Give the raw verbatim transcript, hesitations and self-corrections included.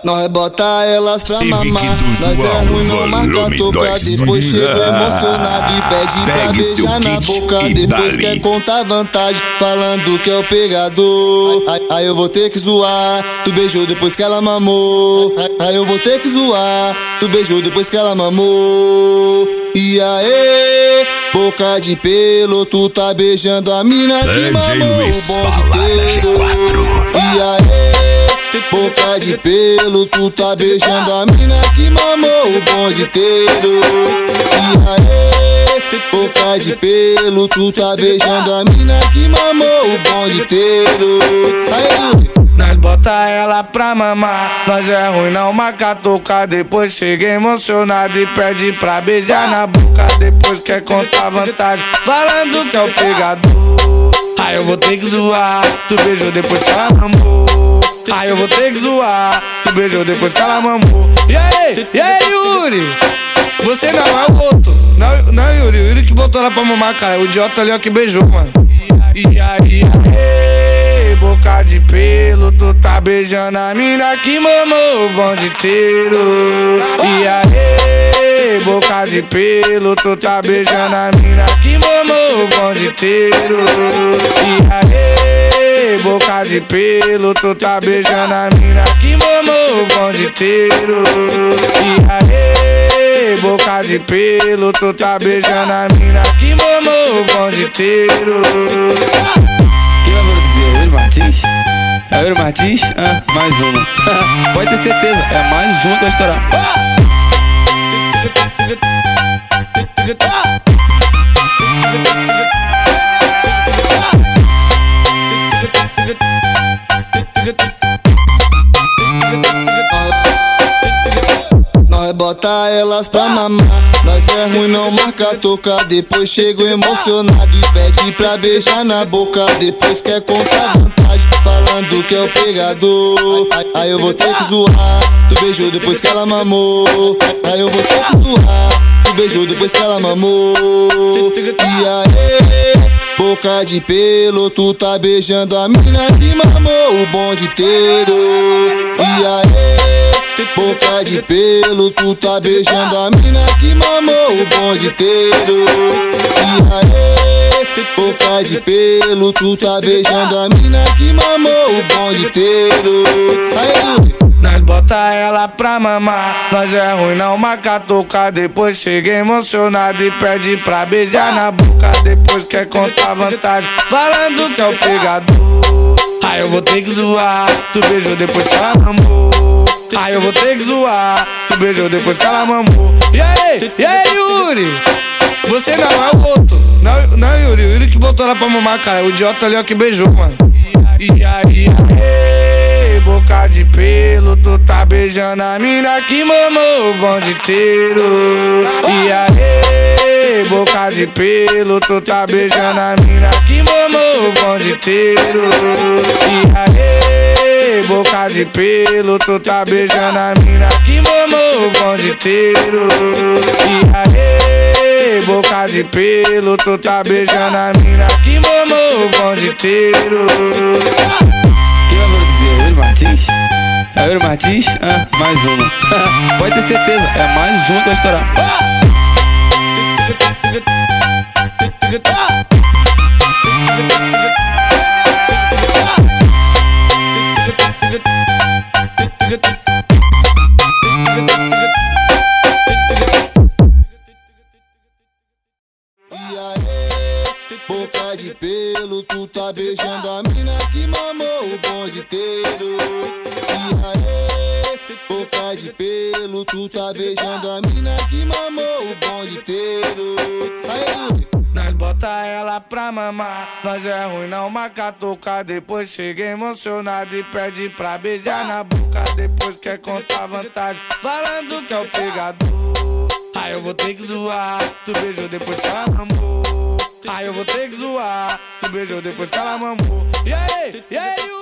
Nós bota elas pra mamar. Nós é ruim, não marca toca. Depois chega emocionado e pede pra beijar na boca. Depois quer contar vantagem, falando que é o pegador. Aí, aí eu vou ter que zoar. Tu beijou depois que ela mamou. Aí, aí eu vou ter que zoar. Tu beijou depois que ela mamou. E aí, boca de pelo, tu tá beijando a mina que mamou o bonde inteiro. E aí, boca de pelo, tu tá beijando a mina que mamou o bonde inteiro. E aí, boca de pelo, tu tá beijando a mina que mamou o bonde inteiro. Aí, nós bota ela pra mamar. Nós é ruim, não marca tocar. Depois chega emocionado e pede pra beijar na boca. Depois quer contar vantagem, falando que é o pegador. Aí eu vou ter que zoar. Tu beijou depois que ela mamou. Aí eu vou ter que zoar. Tu beijou depois que ela mamou. E aí, e aí, Yuri? Você não é o outro. Não, não, Yuri, o Yuri que botou ela pra mamar, cara. O idiota ali, ó, que beijou, mano. E aí, e aí, boca de pelo, tu tá beijando a mina que mamou o bonde inteiro. E aí, boca de pelo, tu tá beijando a mina que mamou o bonde inteiro. E aí, boca de pelo, tu tá beijando a mina que mamou o bonde inteiro. E aí, boca de pelo, tu tá beijando a mina que mamou o bonde inteiro. Quem vai produzir? Yuri Martins? É Yuri Martins? Ah, mais uma. Pode ter certeza, é mais uma que vai estourar. nós bota elas pra mamar. Nós é ruim, não marca toca. Depois chega emocionado e pede pra beijar na boca. Depois quer contar vantagem, falando que é o pegador. Aí, aí eu vou ter que zoar. Tu beijou depois que ela mamou. Aí eu vou ter que zoar. Tu beijou depois que ela mamou. E aí, boca de pelo, tu tá beijando a mina que mamou o bonde inteiro. E aí, boca de pelo, tu tá beijando a mina que mamou o bonde inteiro. E aí, boca de pelo, tu tá beijando a mina que mamou o bonde inteiro. Aí, nós bota ela pra mamar. Nós é ruim, não marca tocar. Depois chega emocionado e pede pra beijar na boca. Depois quer contar vantagem, falando que é o pegador. Aí eu vou ter que zoar. Tu beijou depois que ela mamou. Aí eu vou ter que zoar. Tu beijou depois que ela mamou. E aí, e aí, Yuri? Você não é o outro. Não, não, Yuri, o Yuri que botou ela pra mamar, cara. O idiota ali, ó, que beijou, mano. E aí, e aí, boca de pelo, tu tá beijando a mina que mamou o bonde inteiro. E aí, boca de pelo, tu tá beijando a mina que mamou o bonde inteiro. E aí, boca de pelo, tu tá beijando a mina que mamou o bonde inteiro. E aí, boca de pelo, tu tá beijando a mina que mamou o bonde inteiro. Quem vai produzir? Yuri Martins? É Yuri Martins? Ah, mais uma. Pode ter certeza, é mais uma que vai estourar. e aí, boca de pelo, tu tá beijando a mina que mamou o bonde inteiro. E aí, boca de pelo, tu tá beijando a mina que mamou o bonde inteiro. Aí, nós bota ela pra mamar. Nós é ruim, não marca tocar. Depois chega emocionado e pede pra beijar na boca. Depois quer contar vantagem, falando que é o pegador. Aí eu vou ter que zoar. Tu beijou depois que ela mamou. Aí eu vou ter que zoar. Tu beijou depois que ela mamou. E aí, e aí,